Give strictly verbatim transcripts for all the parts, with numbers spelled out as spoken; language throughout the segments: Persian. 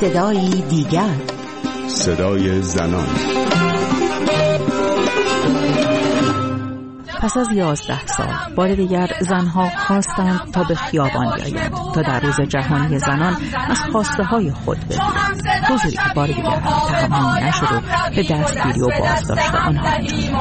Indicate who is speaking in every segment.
Speaker 1: صدایی دیگر،
Speaker 2: صدای زنان.
Speaker 3: پس از یازده سال بار دیگر زنها خواستند تا به خیابان بیایند تا در روز جهانی زنان از خواسته های خود بگویند، حضوری که بار دیگر تحمل نشد و به دستگیری و بازداشت آنها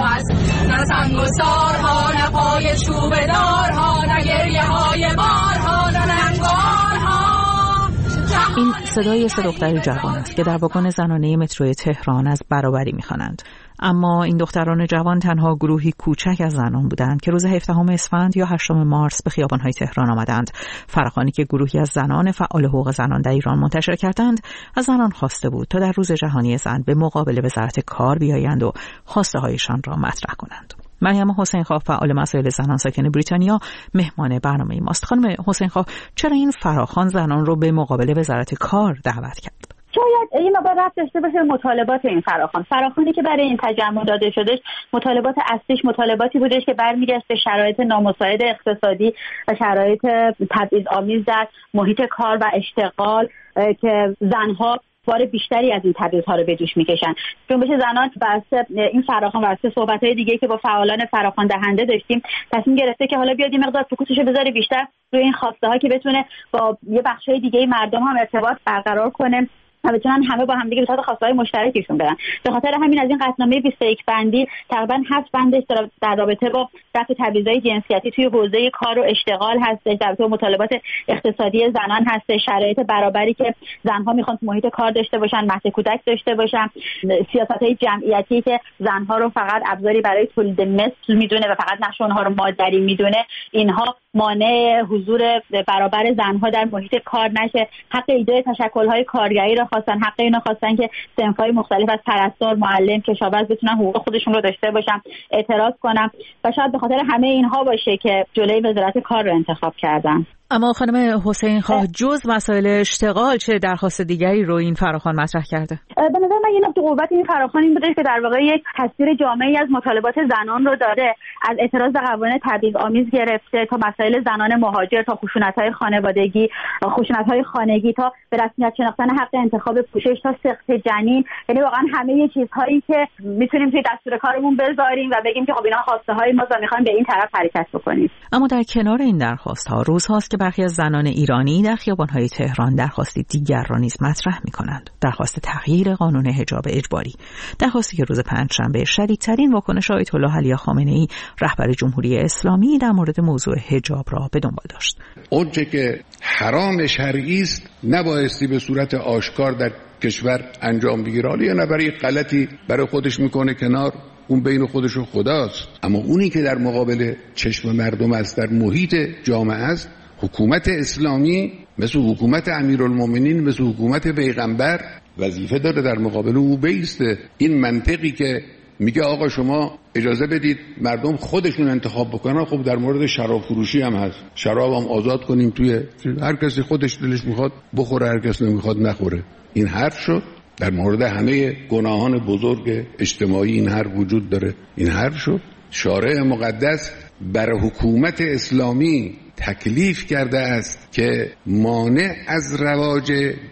Speaker 3: این صدای سه دختر جوان است که در واگن زنانه متروی تهران از برابری می‌خوانند. اما این دختران جوان تنها گروهی کوچک از زنان بودند که روز هفدهم اسفند یا هشتم مارس به خیابان‌های تهران آمدند. فراخوانی که گروهی از زنان فعال حقوق زنان در ایران منتشر کردند، از زنان خواسته بود تا در روز جهانی زن به مقابل وزارت کار بیایند و خواسته هایشان را مطرح کنند. مریم حسین خواه، فعال مسائل زنان ساکن بریتانیا، مهمان برنامه ماست. خانم حسین خواه، چرا این فراخوان زنان رو به مقابل وزارت کار دعوت کرد؟
Speaker 4: شاید این مقدار ربط داشته باشه مطالبات این فراخوان. فراخوانی که برای این تجمع داده شدش، مطالبات اصلیش مطالباتی بودش که برمیگشت به شرایط نامساعد اقتصادی و شرایط تبعیض‌آمیز در محیط کار و اشتغال که زنها بار بیشتری از این تبعیض‌ها رو به دوش میکشن. جنبش زنان واسه این فراخوان واسه صحبت‌های دیگه که با فعالان فراخوان دهنده داشتیم تصمیم گرفته که حالا بیاد این مقدار فوکوسش بذاره بیشتر روی این خواسته ها که بتونه با یه بخشای دیگه مردم هم ارتباط برقرار کنه و بتونن همه با هم دیگه به سمت خواسته‌های مشترکشون برن. به خاطر همین از این قطعنامه بیست و یک بندی تقریبا هفت بندش در رابطه با رفع تبعیض‌های جنسیتی توی حوزه کار و اشتغال هستش، در رابطه با مطالبات اقتصادی زنان هستش، شرایط برابری که زنها میخوان تو محیط کار داشته باشن، مهد کودک داشته باشن، سیاست‌های جمعیتی که زنها رو فقط ابزاری برای تولید مثل میدونه و فقط نقش اونها رو مادری میدونه، اینها مانع حضور برابر زنها در محیط کار نشه. حق ایجاد تشکل‌های کارگری را خواستن، حق اینا خواستن که صنف‌های مختلف از پرستار، معلم، کشاورز بتونن حقوق خودشون رو داشته باشن، اعتراض کنن و شاید به خاطر همه اینها باشه که جلوی وزارت کار رو انتخاب کردن.
Speaker 3: اما خانم حسین خواه، جز مسائل اشتغال چه درخواست دیگری رو این فراخوان مطرح کرده؟
Speaker 4: به نظر من یه نقطه قوت این فراخوان این بوده که در واقع یک تصویر جامعی از مطالبات زنان رو داره، از اعتراض به قوانین تبعیض‌آمیز گرفته تا مسائل زنان مهاجر، تا خشونت‌های خانوادگی، خشونت‌های خانگی، تا به رسمیت شناختن حق انتخاب پوشش، تا سقط جنین. یعنی واقعا همه چیزهایی که میتونیم توی دستور کارمون بذاریم و بگیم که خب اینا خواسته ما و می‌خوایم به این طرف حرکت بکنیم.
Speaker 3: اما در کنار این درخواست‌ها روزهاست که برخی از زنان ایرانی در خیابان‌های تهران درخواستی دیگر را نیز مطرح می‌کنند. درخواست تغییر قانون حجاب اجباری، درخواستی که روز پنجشنبه شدیدترین واکنش آیت الله علی خامنه‌ای رهبر جمهوری اسلامی در مورد موضوع حجاب را به دنبال داشت.
Speaker 5: اونچه که حرام شرعی است نبایستی به صورت آشکار در کشور انجام بگیره، یا نه برای غلطی برای خودش میکنه کنار، اون بین خودش و خداست. اما اونی که در مقابل چشم مردم است، در محیط جامعه است، حکومت اسلامی مثل حکومت امیرالمومنین، مثل حکومت پیغمبر وظیفه داره در مقابل او بیسته. این منطقی که میگه آقا شما اجازه بدید مردم خودشون انتخاب بکنن، خب در مورد شراب فروشی هم هست، شراب هم آزاد کنیم، توی هر کسی خودش دلش میخواد بخوره، هر کس نمیخواد نخوره. این حرف شد. در مورد همه گناهان بزرگ اجتماعی این حرف وجود داره. این حرف شد. شارع مقدس بر حکومت اسلامی تکلیف کرده است که مانع از رواج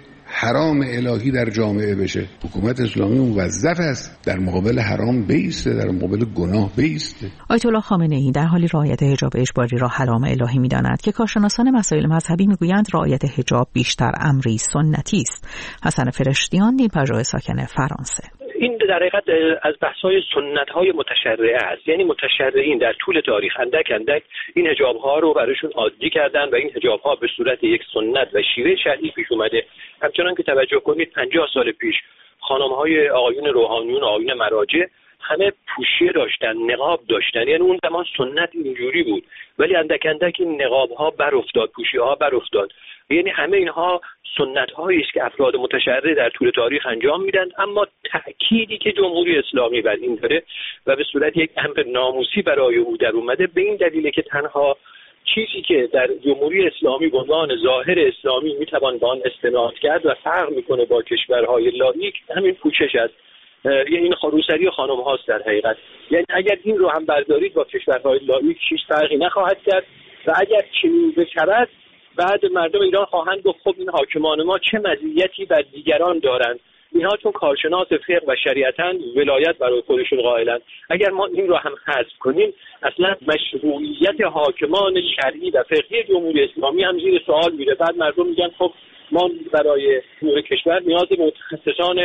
Speaker 5: حرام الهی در جامعه بشه. حکومت اسلامی موظف است در مقابل حرام بیسته، در مقابل گناه بیسته.
Speaker 3: آیت الله خامنه‌ای در حالی رعایت حجاب اجباری را حرام الهی می‌داند که کارشناسان مسائل مذهبی می‌گویند رعایت حجاب بیشتر امری سنتی است. حسن فرشتیان، دین‌پژوه ساکن فرانسه:
Speaker 6: این در حقیقت از بحث‌های سنت‌های متشرعه است. یعنی متشرعین در طول تاریخ اندک اندک این حجاب‌ها رو براشون عادی کردن و این حجاب‌ها به صورت یک سنت و شیوه شرعی پیش اومده. همچنان که توجه کنید پنجاه سال پیش خانم‌های آقایون روحانیون و آقایون مراجع همه پوشیه داشتن، نقاب داشتن. یعنی اون زمان سنت اینجوری بود، ولی اندک اندک این نقاب‌ها بر افتاد، پوشیه‌ها بر افتاد. یعنی همه اینها سنت‌هایی است که افراد متشرع در طول تاریخ انجام میدن، اما تأکیدی که جمهوری اسلامی بر این داره و به صورت یک امر ناموسی برای او در اومده، به این دلیله که تنها چیزی که در جمهوری اسلامی به عنوان ظاهر اسلامی میتوان به آن استناد کرد و فرق میکنه با کشورهای لاییک همین پوشش است. یعنی این خروسری خانم هاست در حقیقت. یعنی اگر این رو هم بردارید با کشورهای لاییک هیچ فرقی نخواهد کرد و اگر چنین بشود بعد مردم ایران خواهند گفت خب این حاکمان ما چه مزیتی بر دیگران دارند، اینها چون کارشناس فقه و شریعتن ولایت برای خودشون قائلن. اگر ما این رو هم حذف کنیم اصلا مشروعیت حاکمان شرعی و فقهی جمهوری اسلامی هم زیر سوال میره. بعد مردم میگن خب ما برای امور کشور نیاز به متخصصان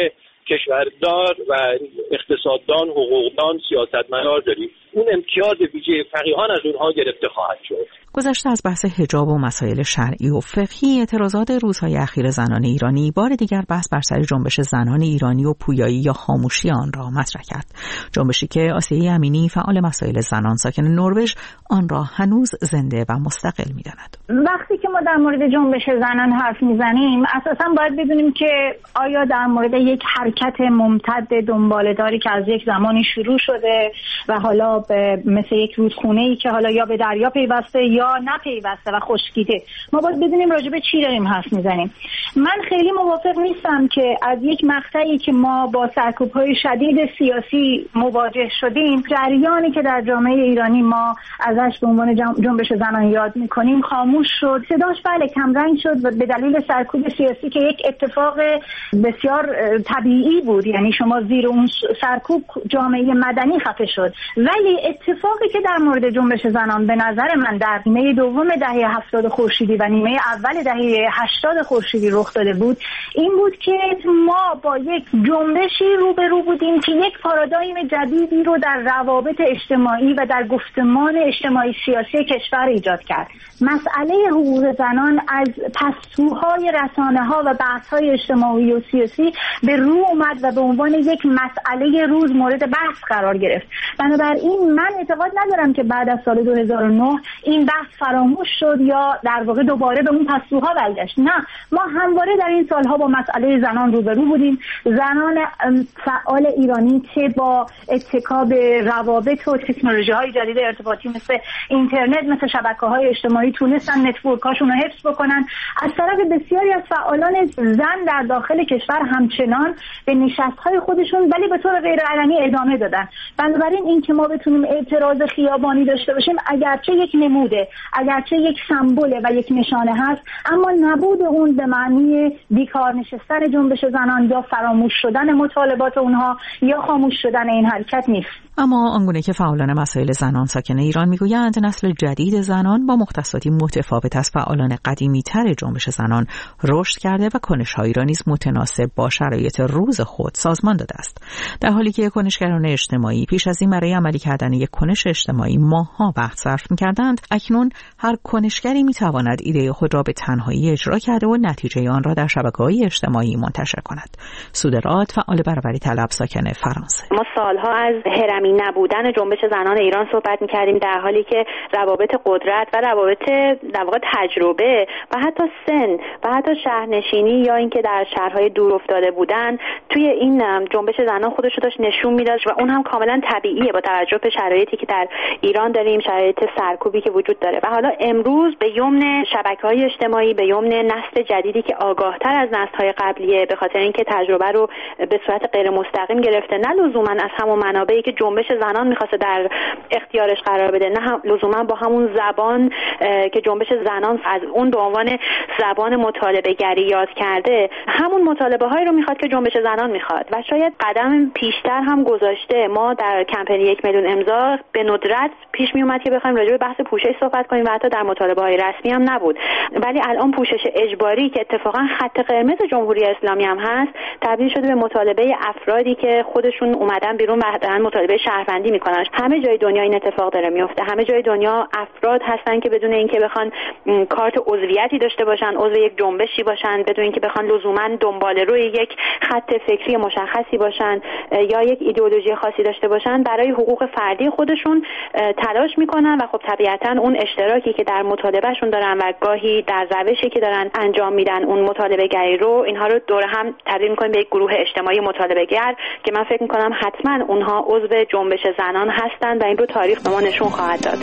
Speaker 6: کشوردار و اقتصاددان، حقوقدان، سیاستمدار داریم. اون امتیاز ویژه فقیهان از اونها گرفته خواهد شد.
Speaker 3: گذشته از بحث حجاب و مسائل شرعی و فقهی، اعتراضات روزهای اخیر زنان ایرانی بار دیگر بحث بر سر جنبش زنان ایرانی و پویایی یا خاموشی آن را مطرح کرد. جنبشی که آسیه امینی، فعال مسائل زنان ساکن نروژ، آن را هنوز زنده و مستقل می‌داند.
Speaker 4: وقتی که ما در مورد جنبش زنان حرف میزنیم اساساً باید بدونیم که آیا در مورد یک حرکت ممتد دنباله‌داری که از یک زمانی شروع شده و حالا به مثل یک رودخونه‌ای که حالا یا به دریا پیوسته یا نپیوسته و خشکیده، ما باید بدونیم راجع به چی داریم حرف میزنیم. من خیلی موافق نیستم که از یک مقطعی که ما با سرکوب‌های شدید سیاسی مواجه شدیم، جریانی که در جامعه ایرانی ما ازش به عنوان جنبش زنان یاد می‌کنیم خاموش شد. صداش بله کمرنگ شد و به دلیل سرکوب سیاسی که یک اتفاق بسیار طبیعی بود، یعنی شما زیر اون سرکوب جامعه مدنی خفه شد. ولی اتفاقی که در مورد جنبش زنان به نظر من در نیمه دوم دهه هفتاد خورشیدی و نیمه اول دهه هشتاد خورشیدی رخ داده بود این بود که ما با یک جنبشی روبرو بودیم که یک پارادایم جدیدی رو در روابط اجتماعی و در گفتمان اجتماعی سیاسی کشور ایجاد کرد. مسئله حقوق زنان از پستوهای رسانه‌ها و بحث‌های اجتماعی و سیاسی به رو اومد و به عنوان یک مسئله روز مورد بحث قرار گرفت. بنابراین من اعتقاد ندارم که بعد از سال دو هزار و نه این بحث فراموش شد یا در واقع دوباره به اون پستوها برگشت. نه، ما همواره در این سالها با مسئله زنان روبرو بودیم. زنان فعال ایرانی چه با اتکا به روابط و تکنولوژی‌های جدید ارتباطی مثل اینترنت، مثل شبکه‌های اجتماعی تونستن نتورکاشون رو حفظ بکنن. از طرف بسیاری از فعالان زن در داخل کشور همچنان به نشست‌های خودشون ولی به طور غیر علنی ادامه دادن. بنابراین این که ما بتونیم اعتراض خیابانی داشته باشیم اگرچه یک نموده، اگرچه یک سمبوله و یک نشانه هست، اما نبود اون به معنی بیکار نشستن جنبش زنان یا فراموش شدن مطالبات اونها یا خاموش شدن این حرکت نیست.
Speaker 3: اما آنگونه که فعالان مسائل زنان ساکن ایران میگویند نسل جدید زنان با مختصاتی متفاوت از فعالان قدیمی‌تر جنبش زنان رشد کرده و کنش‌هایی را نیز متناسب با شرایط روز خود سازمان داده است. در حالی که کنشگران اجتماعی پیش از این برای عملی کردن یک کنش اجتماعی ماه‌ها وقت صرف می‌کردند، اکنون هر کنشگری می‌تواند ایده خود را به تنهایی اجرا کرده و نتیجه آن را در شبکه‌های اجتماعی منتشر کند. سودراد، فعال برابری طلب ساکن فرانسه:
Speaker 1: ما سالها از هرمی نبودن جنبش زنان ایران صحبت می‌کردیم، در حالی که روابط قدرت و روابط در واقع تجربه و حتی سن و حتی شهرنشینی یا اینکه در شهرهای دور افتاده بودن توی این جنبش زنان خودش رو داشت نشون میداد و اون هم کاملا طبیعیه با توجه به شرایطی که در ایران داریم، شرایط سرکوبی که وجود داره. و حالا امروز به یمن شبکه‌های اجتماعی، به یمن نسل جدیدی که آگاهتر از نسل‌های قبلیه به خاطر اینکه تجربه رو به صورت غیر مستقیم گرفته، نه لزوما از همون منابعی که جنبش زنان می‌خواسته در اختیارش قرار بده، نه لزوما با همون زبان که جنبش زنان از اون به عنوان زبان مطالبه گری یاد کرده، همون مطالبه هایی رو میخواد که جنبش زنان میخواد و شاید قدم پیشتر هم گذاشته. ما در کمپین یک میلیون امضا به ندرت پیش می اومد که بخوایم راجع به بحث پوشش صحبت کنیم و حتی در مطالبه های رسمی هم نبود، ولی الان پوشش اجباری که اتفاقا خط قرمز جمهوری اسلامی هم هست تبدیل شده به مطالبه افرادی که خودشون اومدن بیرون و دارن مطالبه شهروندی میکنن. همه جای دنیا این اتفاق داره میفته. همه جای دنیا افراد هستن که بدون اینکه بخوان کارت عضویتی داشته باشن، عضو یک جنبشی باشن، بدون اینکه بخوان لزوما دنبال روی یک خط فکری مشخصی باشن یا یک ایدئولوژی خاصی داشته باشن، برای حقوق فردی خودشون تلاش میکنن و خب طبیعتا اون اشتراکی که در مطالبهشون دارن و گاهی در روشی که دارن انجام میدن اون مطالبه گری رو، اینها رو دور هم تبدیل میکنیم به یک گروه اجتماعی مطالبه گر که من فکر میکنم حتما اونها عضو جنبش زنان هستن و این رو تاریخ به ما نشون خواهد داد.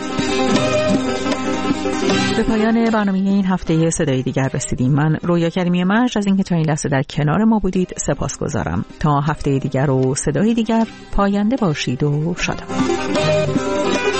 Speaker 3: به پایان برنامه این هفته صدای دیگر رسیدیم. من رویا کریمی مجد از اینکه تا این لحظه در کنار ما بودید سپاسگزارم. تا هفته دیگر و صدای دیگر، پاینده باشید و شادمان.